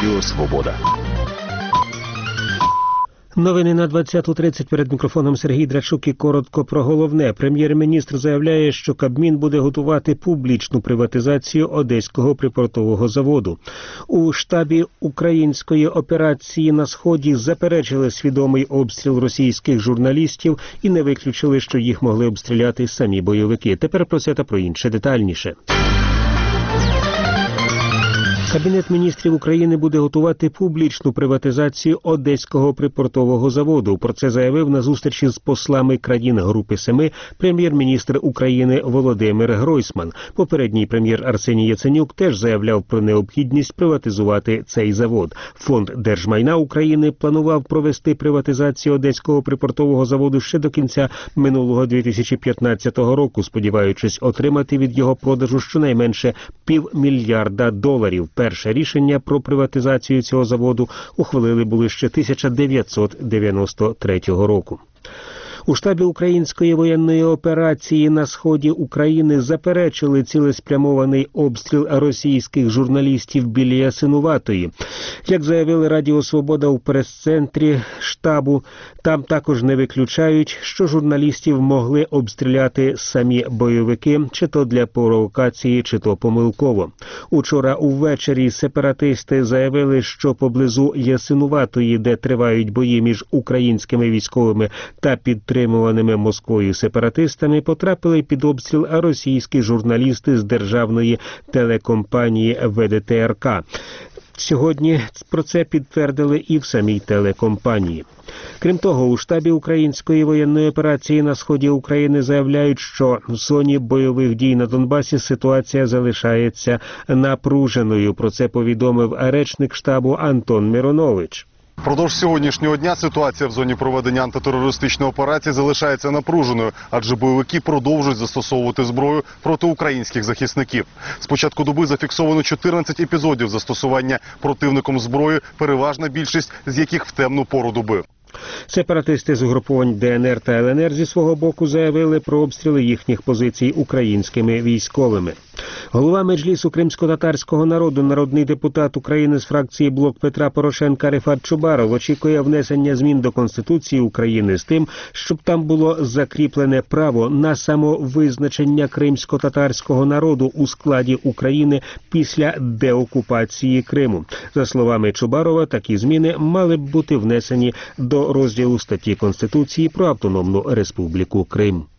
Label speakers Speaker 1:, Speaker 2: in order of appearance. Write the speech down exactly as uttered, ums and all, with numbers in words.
Speaker 1: Радіо Свобода.
Speaker 2: Новини на двадцяту тридцять, перед мікрофоном Сергій Драчук і коротко про головне. Прем'єр-міністр заявляє, що Кабмін буде готувати публічну приватизацію Одеського припортового заводу. У штабі української операції на Сході заперечили свідомий обстріл російських журналістів і не виключили, що їх могли обстріляти самі бойовики. Тепер про це та про інше детальніше. Кабінет міністрів України буде готувати публічну приватизацію Одеського припортового заводу. Про це заявив на зустрічі з послами країн Групи Семи прем'єр-міністр України Володимир Гройсман. Попередній прем'єр Арсеній Яценюк теж заявляв про необхідність приватизувати цей завод. Фонд держмайна України планував провести приватизацію Одеського припортового заводу ще до кінця минулого дві тисячі п'ятнадцятого року, сподіваючись отримати від його продажу щонайменше півмільярда доларів. Перше рішення про приватизацію цього заводу ухвалили були ще тисяча дев'ятсот дев'яносто третього року. У штабі української воєнної операції на сході України заперечили цілеспрямований обстріл російських журналістів біля Ясинуватої. Як заявили Радіо Свобода у прес-центрі штабу, там також не виключають, що журналістів могли обстріляти самі бойовики, чи то для провокації, чи то помилково. Учора увечері сепаратисти заявили, що поблизу Ясинуватої, де тривають бої між українськими військовими та підтримуваними Москвою сепаратистами, потрапили під обстріл російські журналісти з державної телекомпанії Ве Де Те Ер Ка. Сьогодні про це підтвердили і в самій телекомпанії. Крім того, у штабі української воєнної операції на сході України заявляють, що в зоні бойових дій на Донбасі ситуація залишається напруженою. Про це повідомив речник штабу Антон Миронович.
Speaker 3: Впродовж сьогоднішнього дня ситуація в зоні проведення антитерористичної операції залишається напруженою, адже бойовики продовжують застосовувати зброю проти українських захисників. З початку доби зафіксовано чотирнадцять епізодів застосування противником зброї, переважна більшість з яких в темну пору доби.
Speaker 2: Сепаратисти з угруповань Де Ен Ер та Ел Ен Ер зі свого боку заявили про обстріли їхніх позицій українськими військовими. Голова Меджлісу кримсько-татарського народу, народний депутат України з фракції «Блок Петра Порошенка» Рефат Чубаров очікує внесення змін до Конституції України з тим, щоб там було закріплене право на самовизначення кримсько-татарського народу у складі України після деокупації Криму. За словами Чубарова, такі зміни мали б бути внесені до розділу статті Конституції про Автономну Республіку Крим.